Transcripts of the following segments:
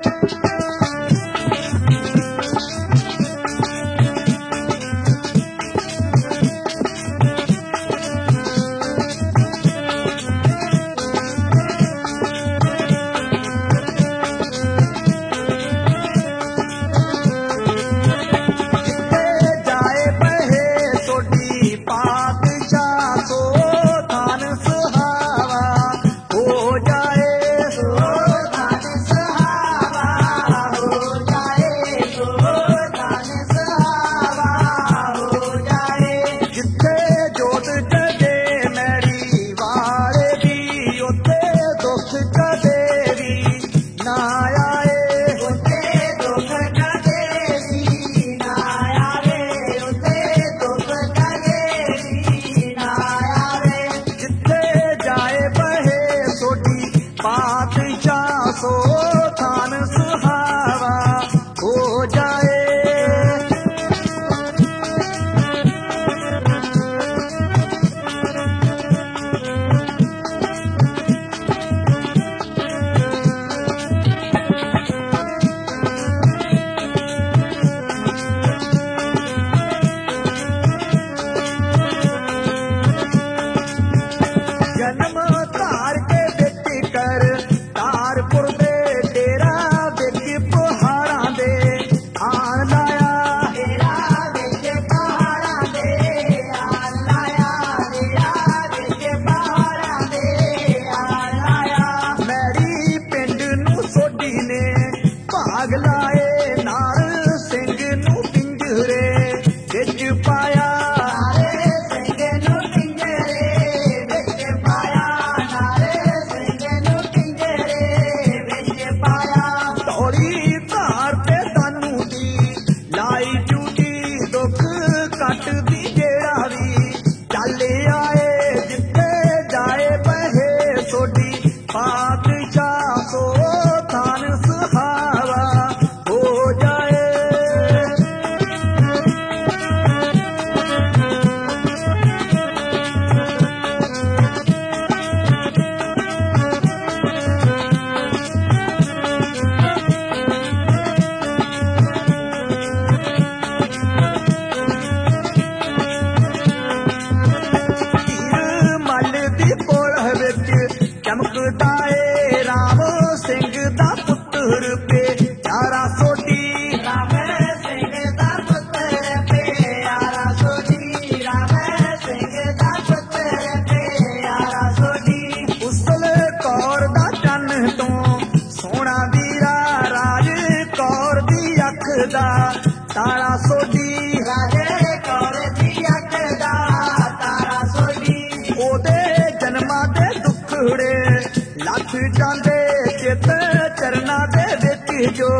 ਤਾਰਾ ਸੋਢੀ ਰਾਜੇ ਕੌਰ ਦੀ ਅੱਖ ਦਾ ਤਾਰਾ ਸੋਢੀ। ਉਹਦੇ ਜਨਮਾਂ ਦੇ ਦੁੱਖੜੇ ਲੱਥ ਜਾਂਦੇ ਚਿੱਤ ਚਰਨਾਂ ਦੇ ਵਿੱਚ ਜੋ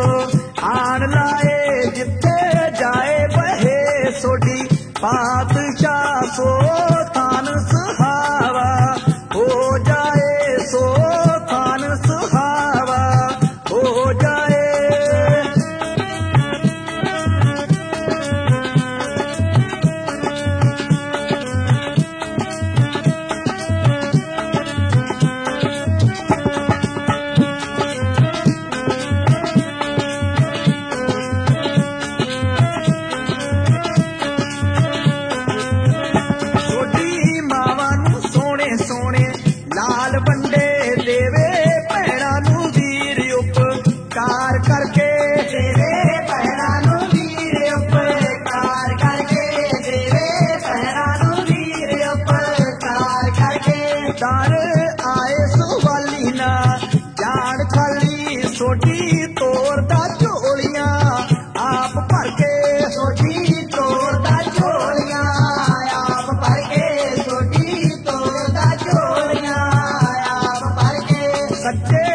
ਆਣ ਲਾਏ ਜਿੱਥੇ ਜਾਏ ਬਹੇ ਸੋਢੀ। ਪਾਤਸ਼ਾਹ ਸੋ ਥਾਨ ਸੁਹਾਵਾ ਹੋ ਜਾਏ ਸੋ ਥਾਨ ਸੁਹਾਵਾ ਹੋ ਜਾਏ। ਲਾਲ ਵੰਡੇ ਦੇਵੇ ਭੈਣਾਂ ਨੂੰ ਵੀਰ ਉਪਕਾਰ ਕਰਕੇ ਦੇਵੇ ਭੈਣਾਂ ਨੂੰ ਵੀਰ ਉਪਕਾਰ ਕਰਕੇ ਦੇਵੇ ਭੈਣਾਂ ਨੂੰ ਵੀਰ ਉਪਕਾਰ ਕਰਕੇ। ਦਰ ਆਏ ਸੁਵਾਲੀ ਨਾ ਜਾਣ ਖਾਲੀ ਸੋਢੀ ਤੋਰਦਾ ਝੋਲੀਆਂ ਆਪ ਭਰ ਕੇ ਸੋਢੀ ਤੋਰਦਾ ਝੋਲੀਆਂ ਆਪ ਭਰ ਕੇ ਸੋਢੀ ਤੋਰਦਾ ਝੋਲੀਆਂ। ਸੱਚੇ